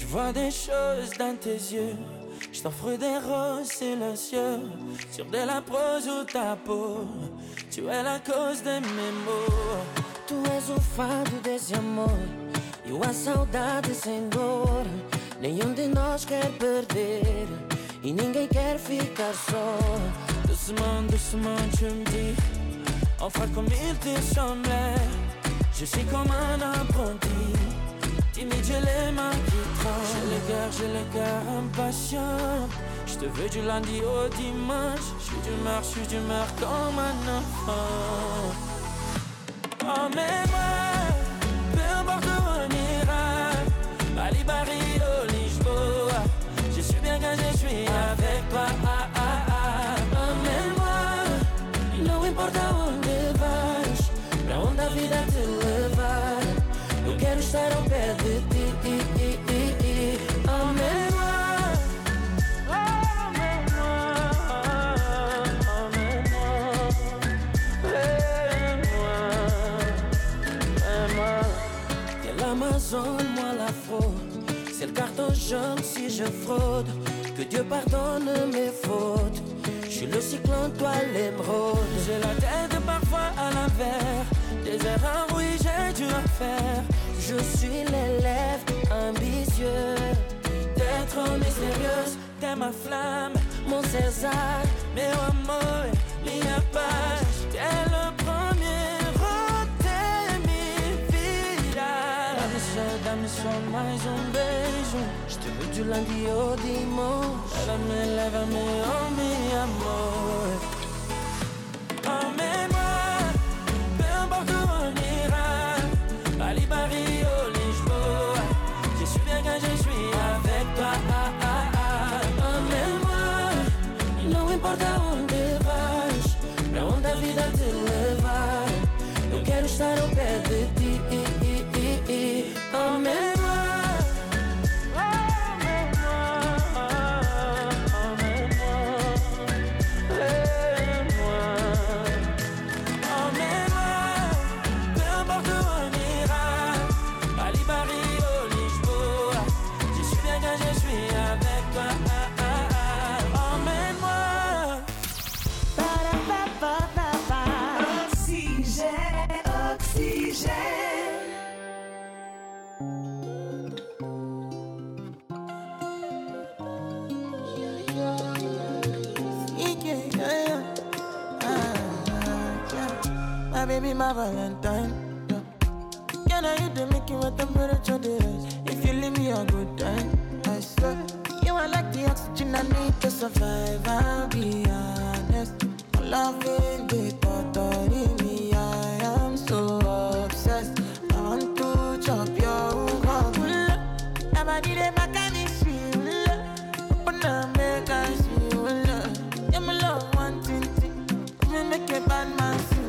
vois des choses dans tes yeux. Je t'offre des roses silencieux sur de la prose ou ta peau. Tu es la cause de mes maux. Tu és o fado desse amor e a saudade sem dor. Nenhum de nós quer perder e ninguém quer ficar só. Doucement, doucement tu me dis, on fera comme il te semblait. Je suis comme un apprenti, timide j'ai les mains qui tremblent. J'ai le cœur impatient. Je te veux du lundi au dimanche. Je suis d'humeur comme un enfant. Emmène-moi, peu importe où on ira, Bali, Barrio, Lisboa. Je suis bien quand je suis avec toi. Emmène-moi, não importa onde vais, pra onde a vida te levar. Eu quero estar ao pé de ti. Emmène-moi. L'Amazone, moi la fraude. C'est le carton jaune si je fraude. Que Dieu pardonne mes fautes. Je suis le cyclone, toi l'émeraude. J'ai la tête parfois à l'envers. Des erreurs, oui, j'ai dû en faire. Je suis l'élève ambitieux. T'es trop mystérieuse, t'es ma flamme, mon César, meu amor, minha paz. T'es le premier de minha vida. Dá-me só mais beijo. Je te veux du lundi au dimanche. Lève-me, oh mi amor. Emmène-moi, peu importe où on ira, Bali, Barrio, Lisboa. Je suis bien quand je suis avec toi. Emmène-moi, não importa onde vais, pra onde a vida te levar. Eu quero estar ao pé de ti. Emmène-moi. My baby, my Valentine, yeah. Can I hit the make you what temperature there is? If you leave me a good time, I swear. You are like the oxygen I need to survive, I'll be honest. Loving the thought of me, I am so obsessed. I want to chop your heart. Never did it back and it's real. Open up, make us feel. Yeah, my love, one thing. Me make a bad man sing.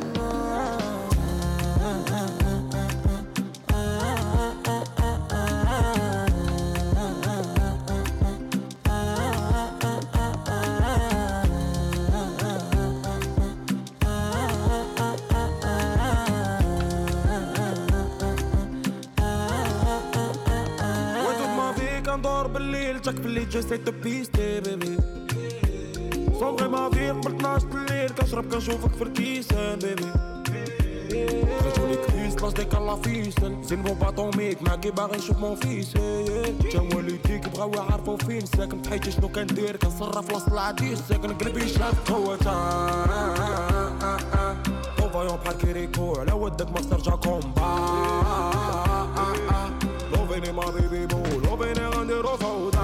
بالليل باللي جاي تو بيستي بيبي صوغي ما فيك بال 12 الليل كنشرب كنشوفك في الكيسان بيبي خرجولي كريس لاش ديك الله فيسن زين بو باطوميك معاكي باغي نشوف مون فيس تا والديك بغاو يعرفو فين ساكن بحياتي شنو كندير كنصرف وسط العديس ساكن قلبي شاف قوتا طوفايون بحال كيريكو على ودك ما ترجع كومبا لوفيني ما بيبي بو لوفيني غنديرو فوضى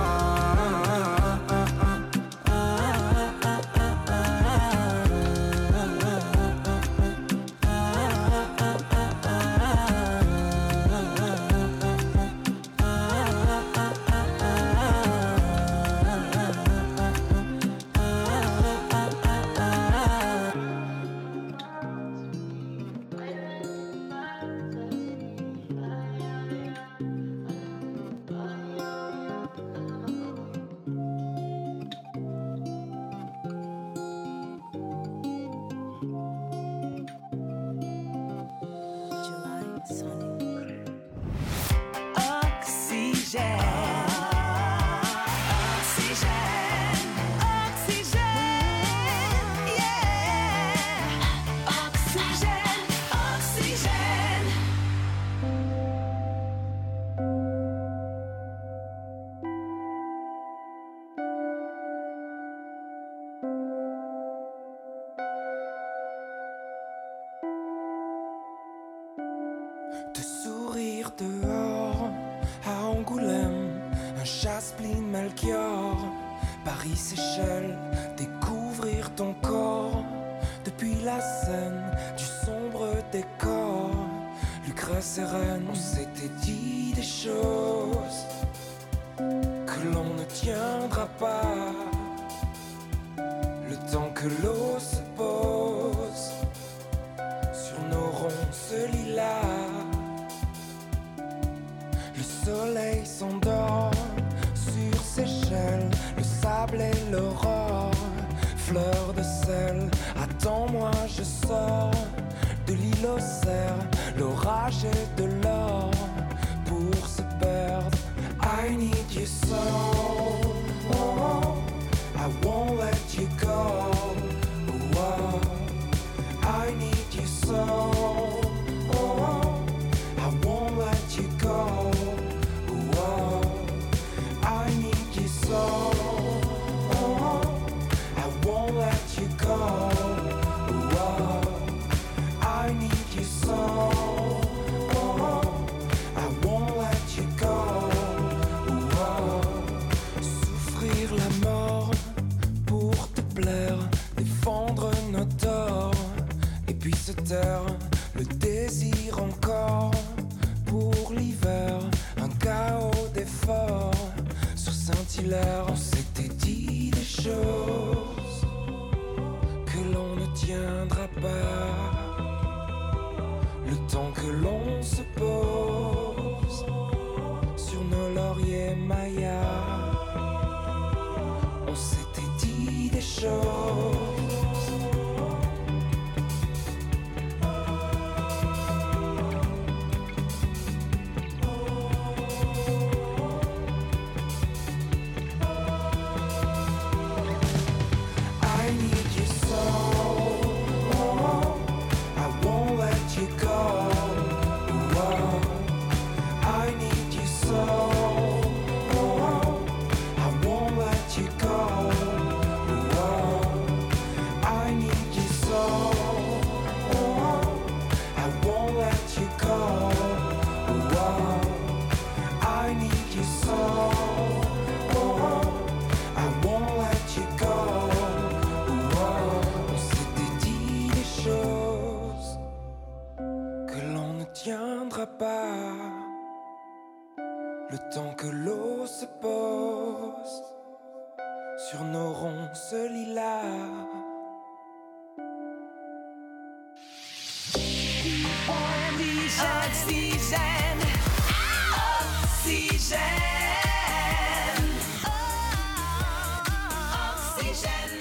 te sourire dehors, à Angoulême, un Chaspline Melchior, Paris, Seychelles, découvrir ton corps, depuis la scène du sombre décor, Lucrèce et Reine, on s'était dit des choses que l'on ne tiendra pas, le temps que l'eau se pose sur nos ronces lilas. Le soleil s'endort sur Seychelles, le sable et l'aurore, fleur de sel, attends-moi je sors de l'île aux cerfs, l'orage et de l'or pour se perdre. I need you so, oh, I won't let you go, oh, I need you so, oh, I won't let you go, oh, I need you so, oh, I won't let you go, oh, I need you so, oh, I won't let you go, oh, souffrir la mort pour te plaire, défendre nos torts, et puis se taire, le désir encore pour l'hiver, un chaos d'efforts sur Saint-Hilaire. On s'était dit des choses que l'on ne tiendra pas, le temps que l'on se pose sur nos lauriers mayas. On s'était dit des choses. I need you so, oh, I won't let you go, oh, I need you so, oh, I won't let you go, oh, I need you so, oh, I won't let you go, oh, I need you so, oh, I won't let you go. On s'était dit des choses que l'on ne tiendra pas, le temps que l'eau se pose sur nos ronces lilas. Oxygène, oxygène, oxygène.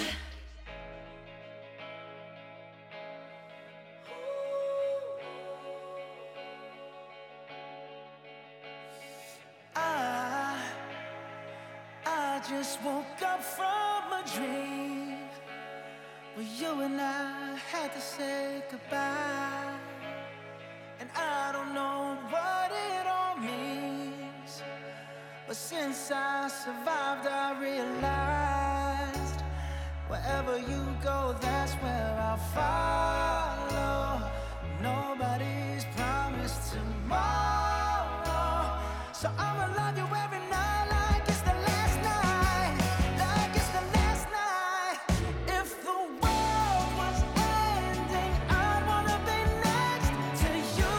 I just woke up from a dream where you and I had to say goodbye. And I don't know what it all means, but since I survived I realized wherever you go, that's where I'll follow. Nobody's promised tomorrow, so I'ma love you every night like it's the last night, like it's the last night. If the world was ending, I'd wanna be next to you.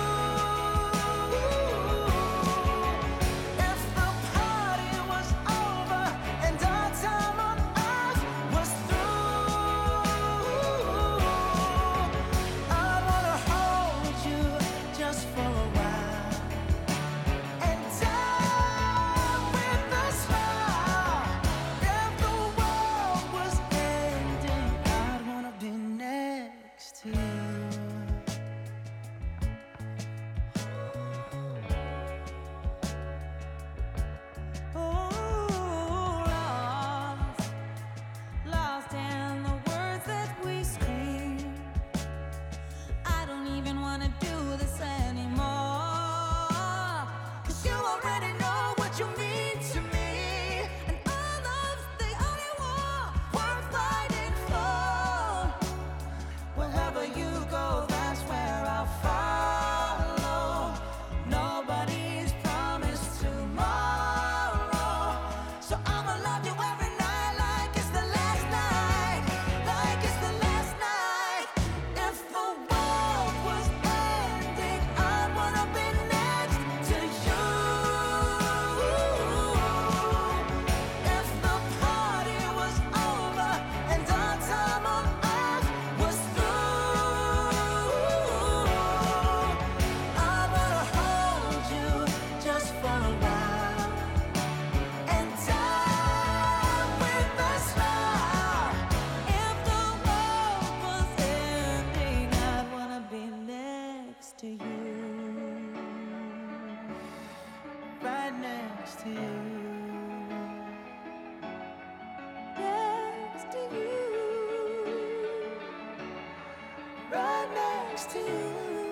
If the party was over and our time next to you.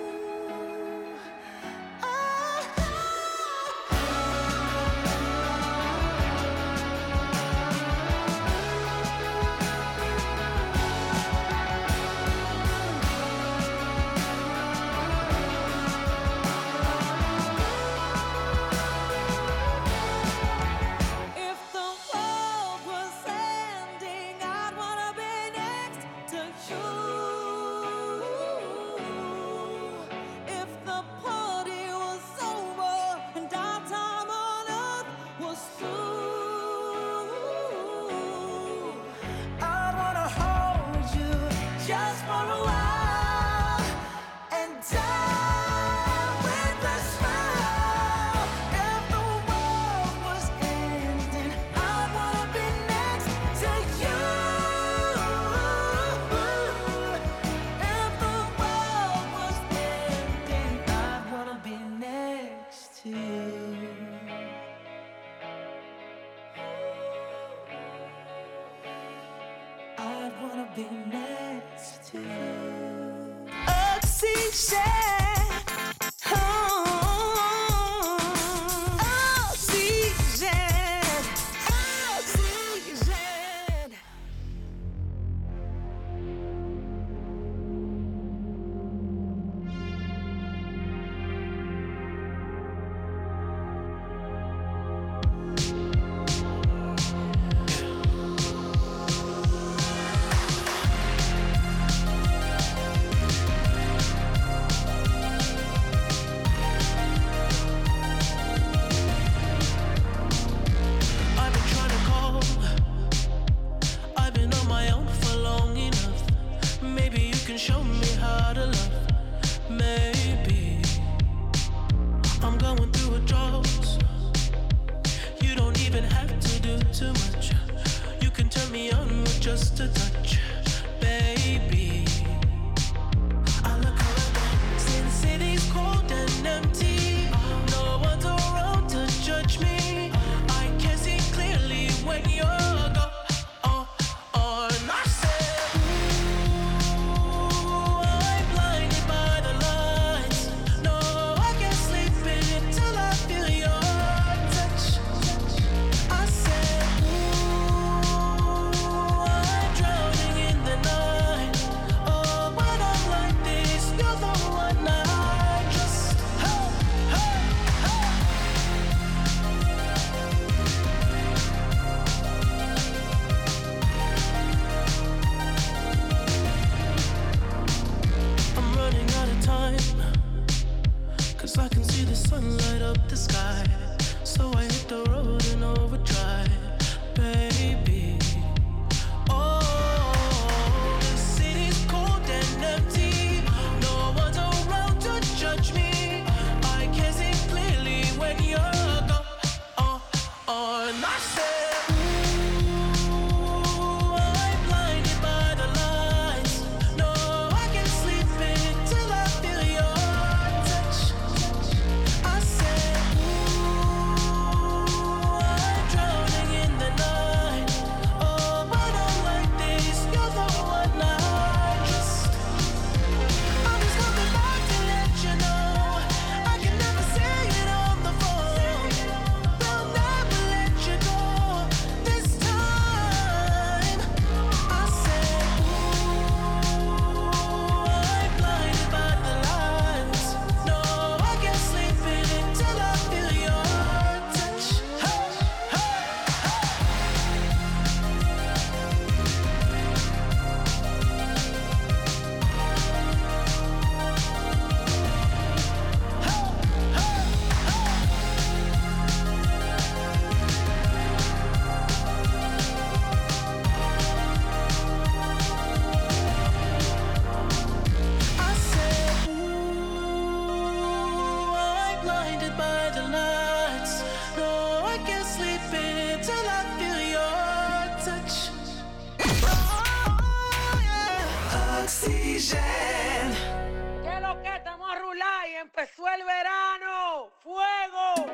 Empezó el verano. ¡Fuego!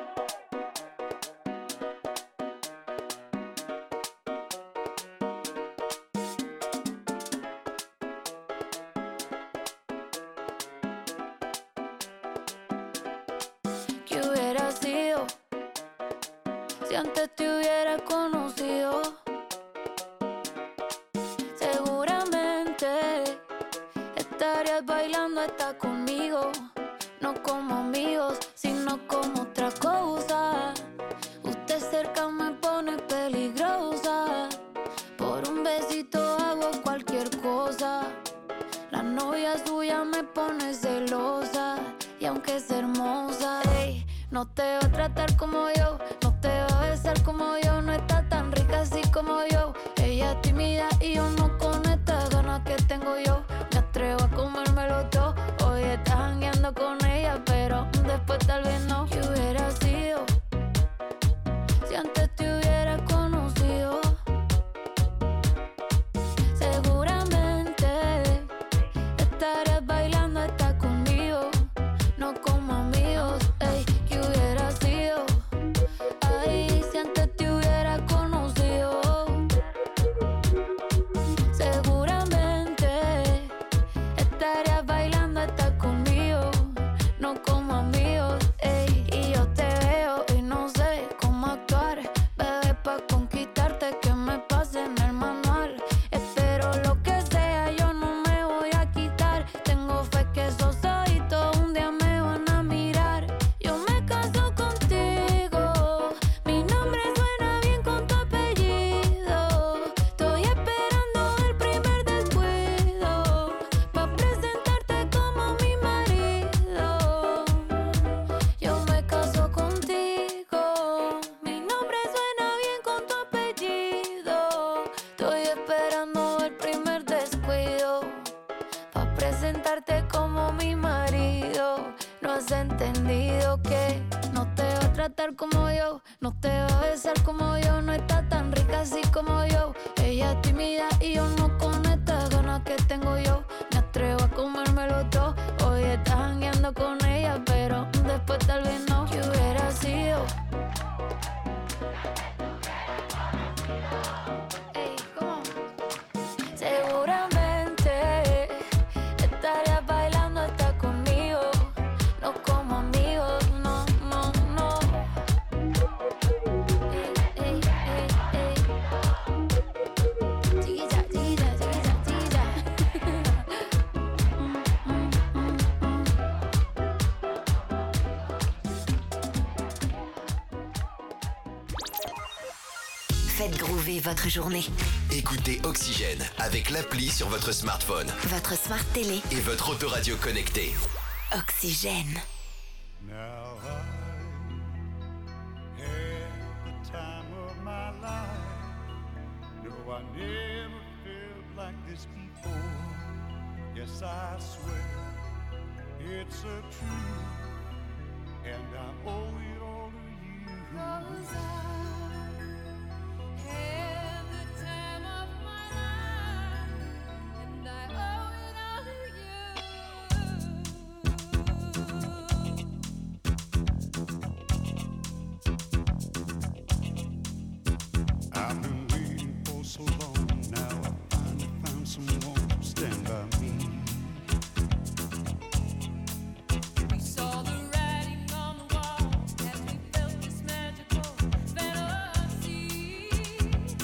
antes te hubiera conocido, seguramente estarías bailando hasta conmigo. No como amigos, sino como otra cosa. Usted cerca me pone peligrosa. Por un besito hago cualquier cosa. La novia suya me pone celosa. Y aunque es hermosa, ey, no te va a tratar como yo, no te va a besar como yo. No está tan rica así como yo. Ella es tímida y yo no, con estas ganas que tengo yo me atrevo a comérmelo todo. Hoy estás jangueando con ella, pero después tal vez no. ¿Qué hubiera sido si antes te hubiera conocido? Seguramente estarías bailando hasta conmigo. No como amigos, ey, ¿qué hubiera sido? Ay, si antes te hubiera conocido. Seguramente estarías bailando hasta conmigo. No como amigos, ey, y yo te veo y no sé cómo actuar. Bebé, pa' conquistarte que me pase en el manual. Espero lo que sea, yo no me voy a quitar. Tengo fe que esos ojitos un día me van a mirar. Yo me caso contigo, mi nombre suena bien con tu apellido. Estoy esperando el primer descuido pa' presentarte como mi marido. Yo me caso contigo, mi nombre suena bien con tu apellido. Estoy esperando el primer descuido pa' presentarte como mi marido. No has entendido que no te va a tratar como yo, no te va a besar como yo. No está tan rica así como yo. Ella es tímida y yo no, con estas ganas que tengo yo me atrevo a comérmelo todo. Hoy estás jangueando con ella, pero después tal vez no. ¿Qué hubiera sido? Ey, ¿cómo? Seguramente estarías bailando hasta conmigo. No como amigos, no, no, no. Ey, ey, ey, ey. Chiquilla, chiquilla, chiquilla, chiquilla. Faites groover votre journée. Écoutez Oxygène avec l'appli sur votre smartphone Votre smart télé. et votre autoradio connecté. Oxygène. Now I had the time of my life. No, I never felt like this before. Yes, I swear it's a truth, and I owe it all to you. 'Cause I had the time of my life, and I owe it all to you. I've been waiting for so long now. I finally found someone to stand by me. We saw the writing on the wall as we felt this magical fantasy.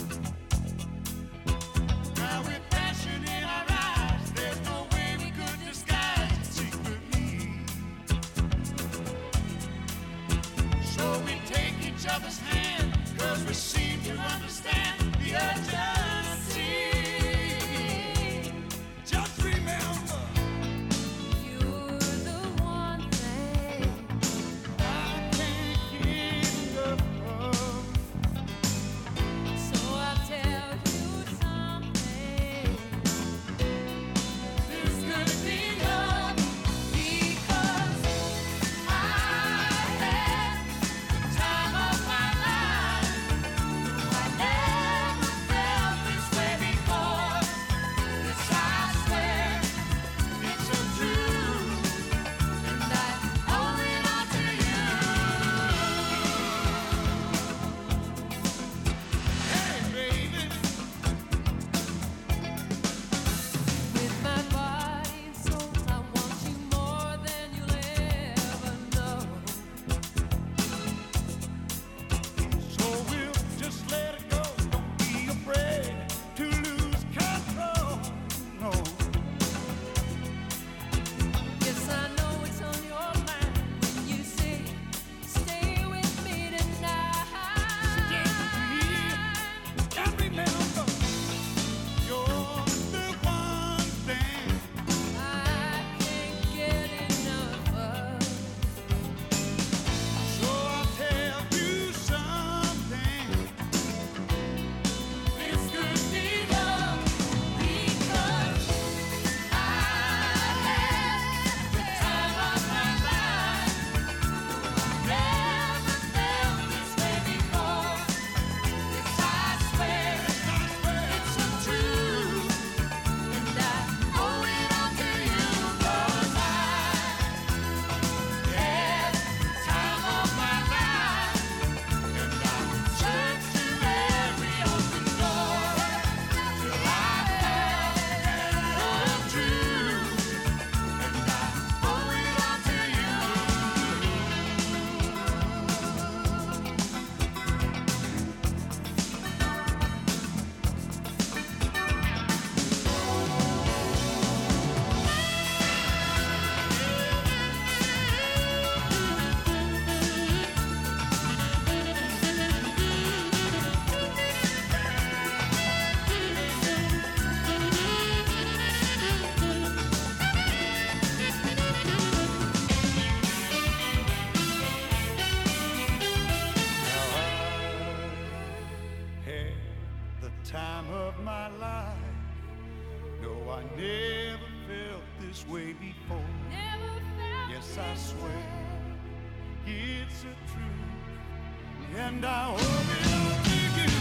I never felt this way before. Yes, I swear it's a truth, and I hope it'll take you.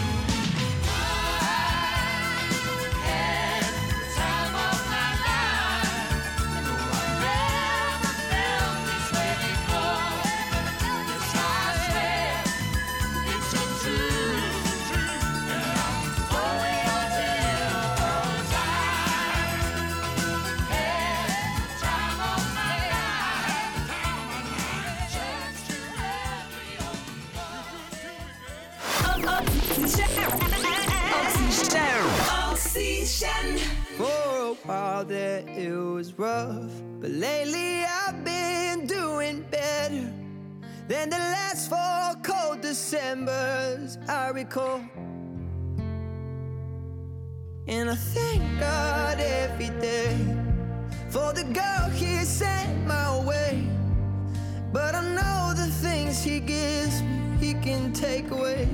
Oxygen. For a while there it was rough, but lately I've been doing better than the last 4 cold Decembers I recall. And I thank God every day for the girl He sent my way. But I know the things He gives me, He can take away.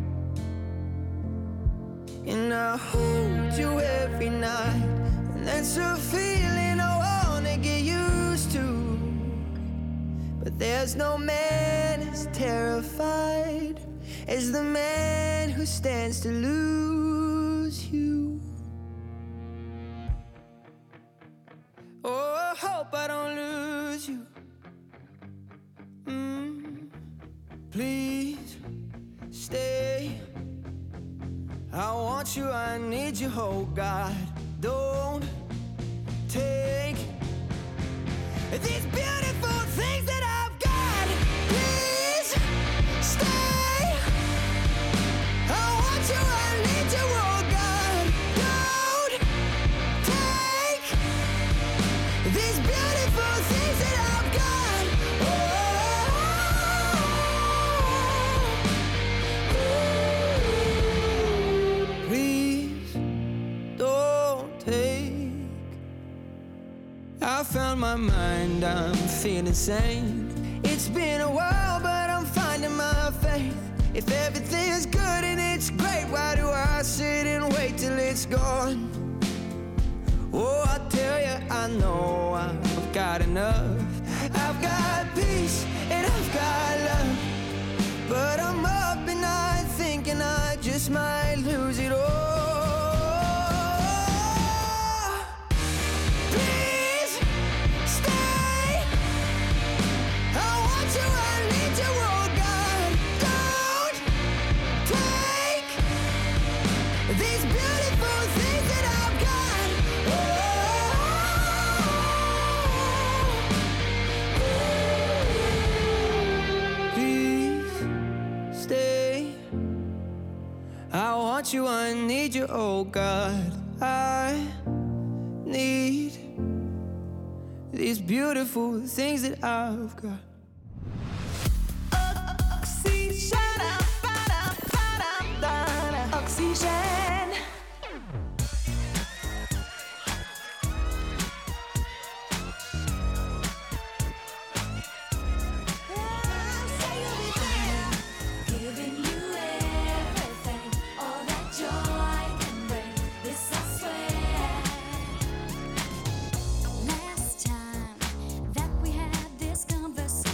And I hold you every night, and that's a feeling I wanna get used to. But there's no man as terrified as the man who stands to lose you. Oh, I hope I don't lose you. Please stay. I want you, I need you, oh God. Don't take these beautiful things that I've got. Please stay. I want you, I need you, oh God. Don't take these beautiful things that I've got. I found my mind, I'm feeling sane. It's been a while, but I'm finding my faith. If everything's good and it's great, why do I sit and wait till it's gone? Oh, I tell you, I know I've got enough. I've got peace and I've got love, but I'm up at night thinking I just might lose it all. You, I need you, oh God. I need these beautiful things that I've got. Oxygen. Last time that we had this conversation,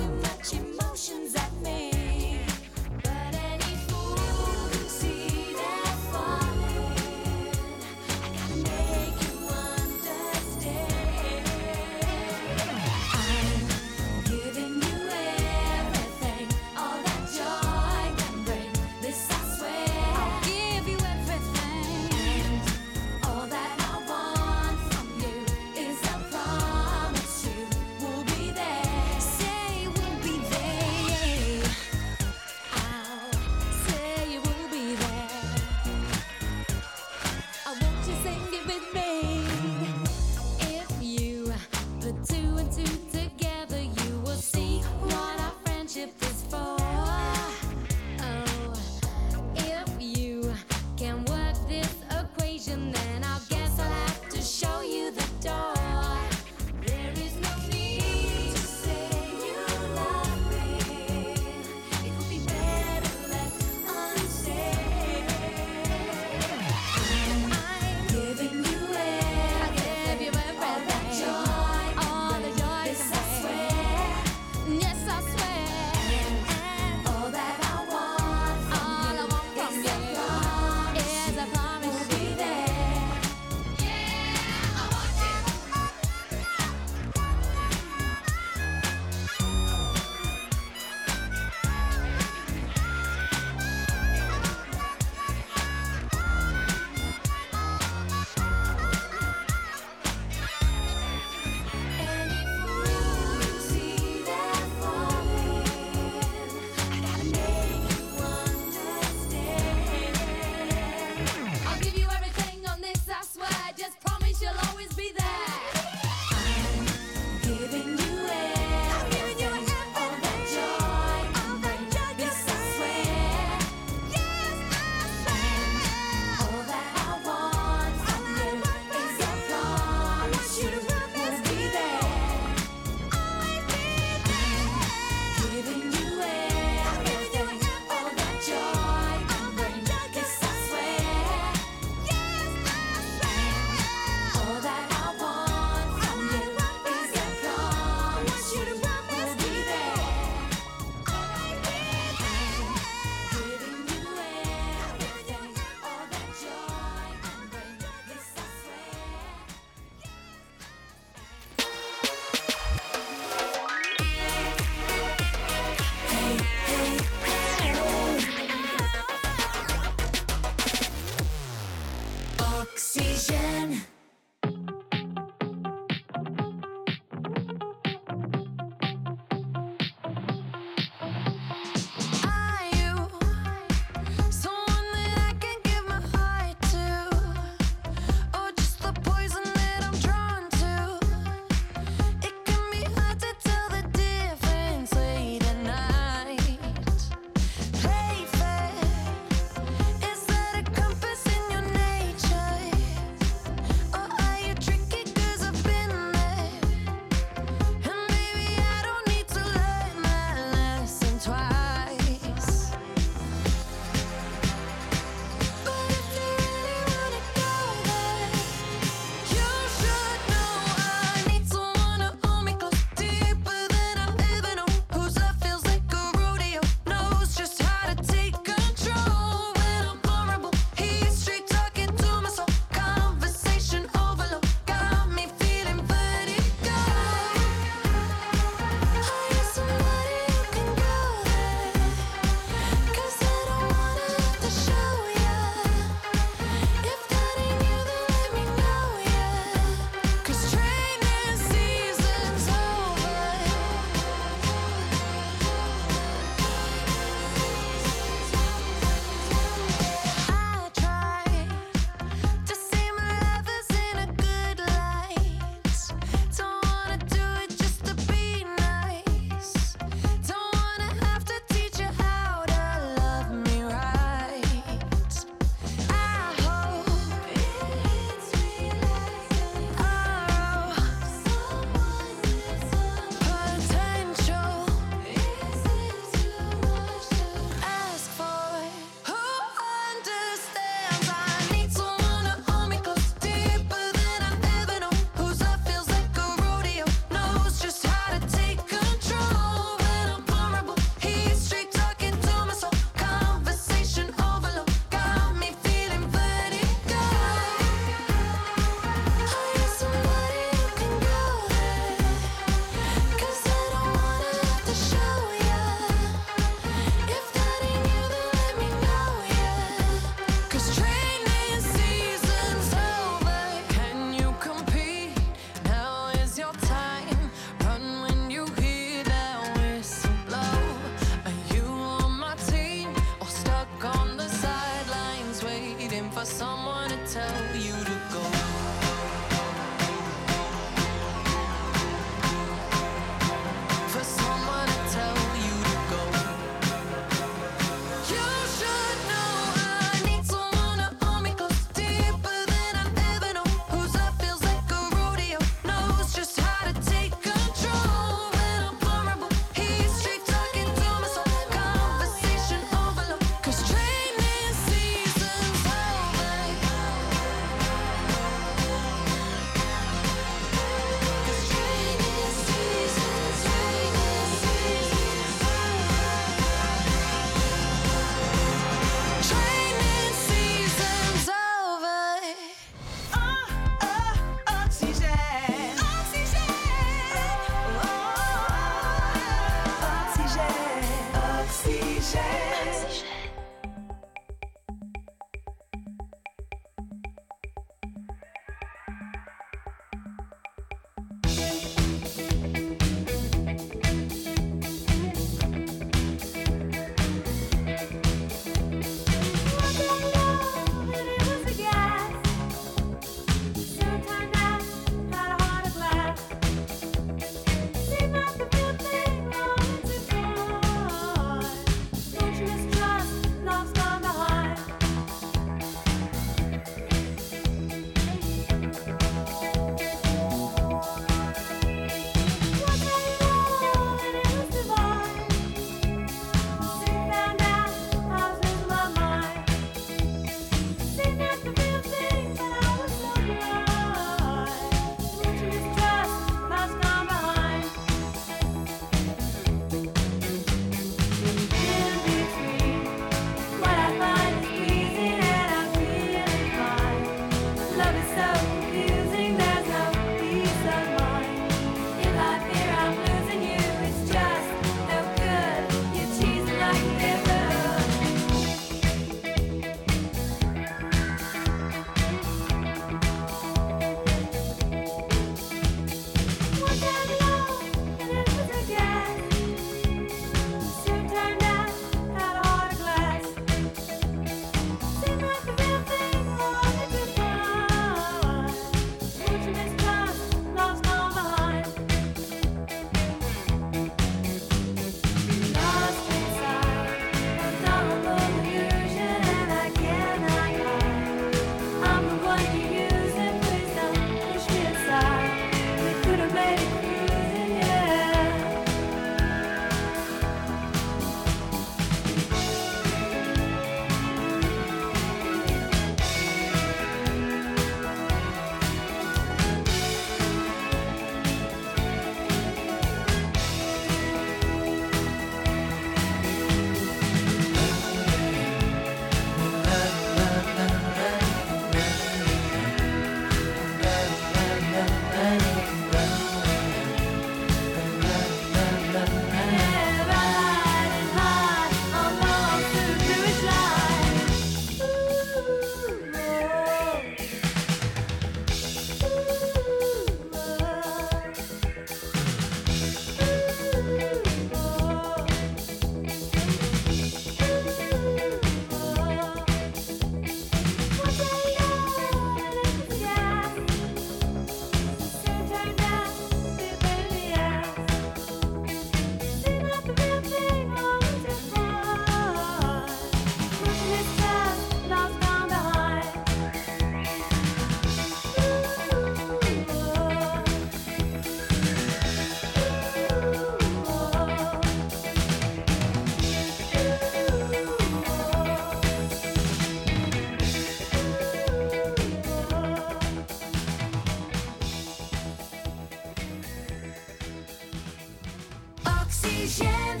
Oxygène.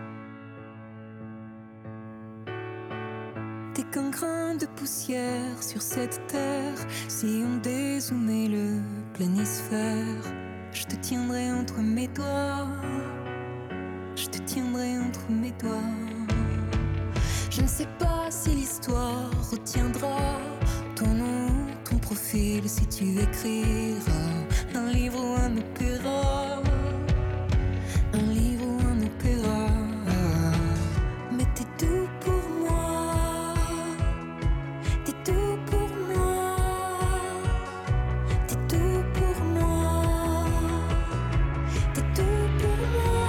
T'es qu'un grain de poussière sur cette terre. Si on dézoomait le planisphère, je te tiendrai entre mes doigts. Je te tiendrai entre mes doigts. Je ne sais pas si l'histoire retiendra ton nom, ton profil, si tu écriras un livre ou un opéra. Un livre ou un opéra. Mais t'es tout pour moi. T'es tout pour moi. T'es tout pour moi. T'es tout pour moi.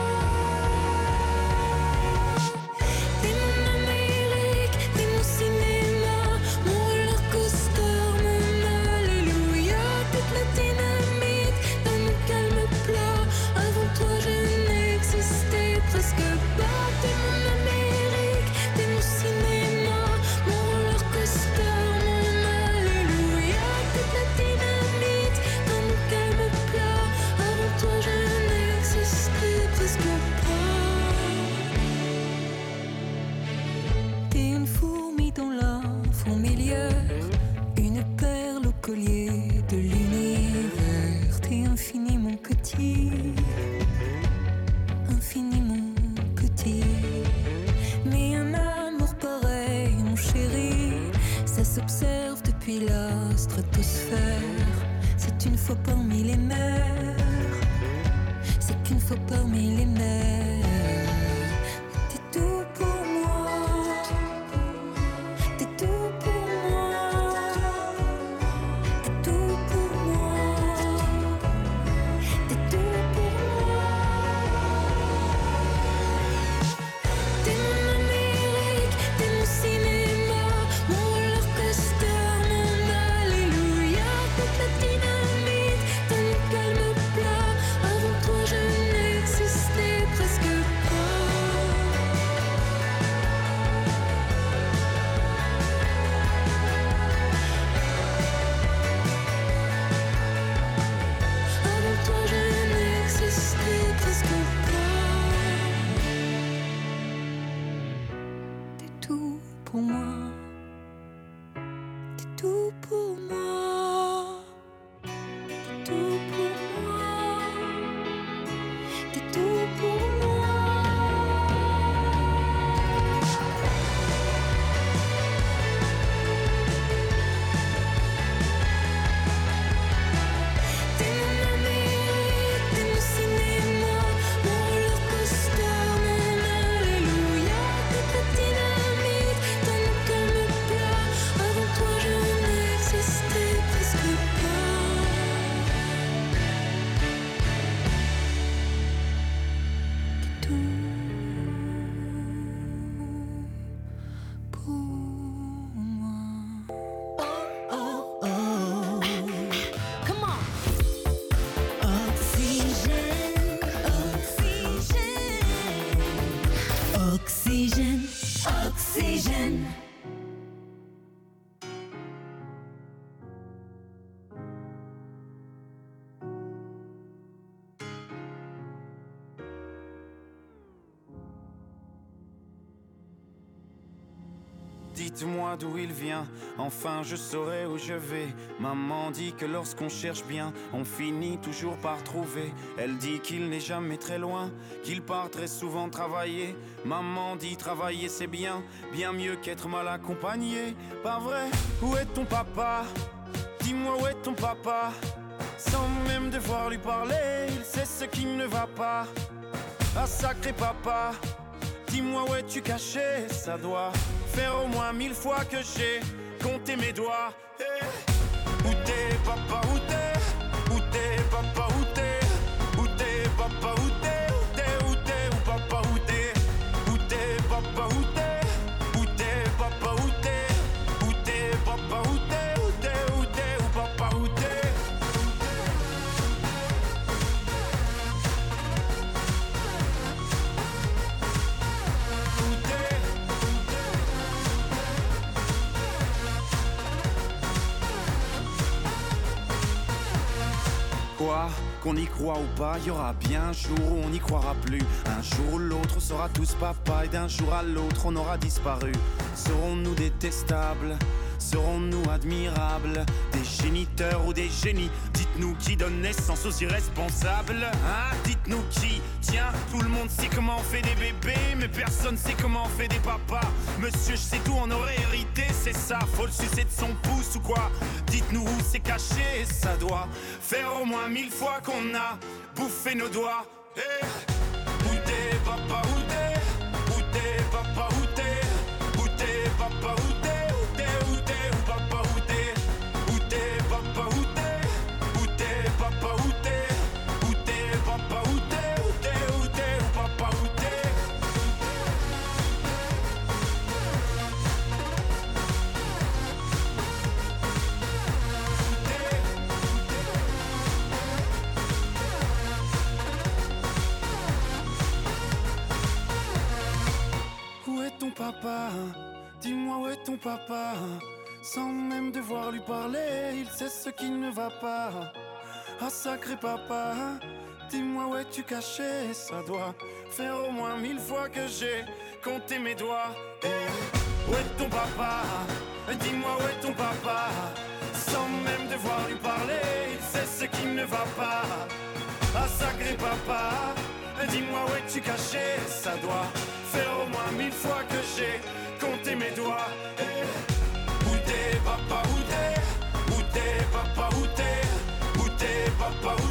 T'es mon Amérique, t'es mon cinéma, mon roller coaster, mon alléluia. Toute la dynamite dans mon calme plat. Avant toi je n'existais presque pas. T'es mon Amérique, t'es mon cinéma, mon roller coaster, mon alléluia. Toute la dynamite dans mon calme plat. Avant toi je n'existais presque pas. T'es une fourmi dans la fourmilière, une perle au collier de l'univers. T'es infiniment petit, infiniment petit. Mais un amour pareil, mon chéri, ça s'observe depuis la stratosphère. C'est une fois parmi les mers, c'est qu'une fois parmi les mers. T'es tout pour moi. T'es tout pour moi. T'es tout pour moi. T'es tout pour moi. T'es mon Amérique, t'es mon cinéma, mon roller coaster, mon alléluia. Toute la dynamite dans mon calme plat. Avant toi je n'existais presque pas. Avant toi je n'existais presque pas. T'es tout pour moi. T'es tout pour moi. T'es tout pour moi. T'es tout pour moi. T'es mon Amérique, t'es mon cinéma, mon roller coaster, mon alléluia. Toute la dynamite dans mon calme plat. Avant toi je n'existais presque pas. T'es tout pour moi. Oh, oh, oh. Come on. Oxygène, oxygène, oxygène, oxygène. Dites-moi d'où il vient, enfin je saurai où je vais. Maman dit que lorsqu'on cherche bien, on finit toujours par trouver. Elle dit qu'il n'est jamais très loin, qu'il part très souvent travailler. Maman dit travailler c'est bien, bien mieux qu'être mal accompagné. Pas vrai? Où est ton papa? Dis-moi où est ton papa? Sans même devoir lui parler, il sait ce qui ne va pas. Ah sacré papa, dis-moi où es-tu caché? Ça doit faire au moins 1000 fois que j'ai compté mes doigts. Hey. Où t'es papa, où t'es? Où t'es papa, où t'es? Où t'es papa, où t'es? Où t'es, où t'es, où papa, où t'es? Où t'es papa, où t'es? Où t'es papa, où t'es? Où t'es papa, où t'es? Où t'es, où t'es, où papa, où t'es? pas, qu'on y croit ou pas, y aura bien un jour où on n'y croira plus. Un jour ou l'autre, on sera tous papa, et d'un jour à l'autre, on aura disparu. Serons-nous détestables? Serons-nous admirables? Des géniteurs ou des génies? Dites-nous qui donne naissance aux irresponsables, hein? Dites-nous qui? Tiens, tout le monde sait comment on fait des bébés, mais personne sait comment on fait des papas. Monsieur, je sais tout, on aurait hérité, c'est ça. Faut le sucer de son pouce ou quoi? Dites-nous où c'est caché, ça doit faire au moins 1000 fois qu'on a bouffé nos doigts. Hey. Où t'es, papa, où t'es? Où t'es, papa, où t'es? Où t'es, papa, où t'es? Papa, dis-moi où est ton papa? Sans même devoir lui parler, il sait ce qui ne va pas. Ah sacré papa, dis-moi où es-tu caché? Ça doit faire au moins 1000 fois que j'ai compté mes doigts. Où est ton papa? Dis-moi où est ton papa? Sans même devoir lui parler, il sait ce qui ne va pas. Ah sacré papa, dis-moi où es-tu caché? Ça doit faire au moins 1000 fois que j'ai compté mes doigts. Où t'es, papa, où t'es? Où t'es, papa, où t'es? Où t'es, papa, où t'es?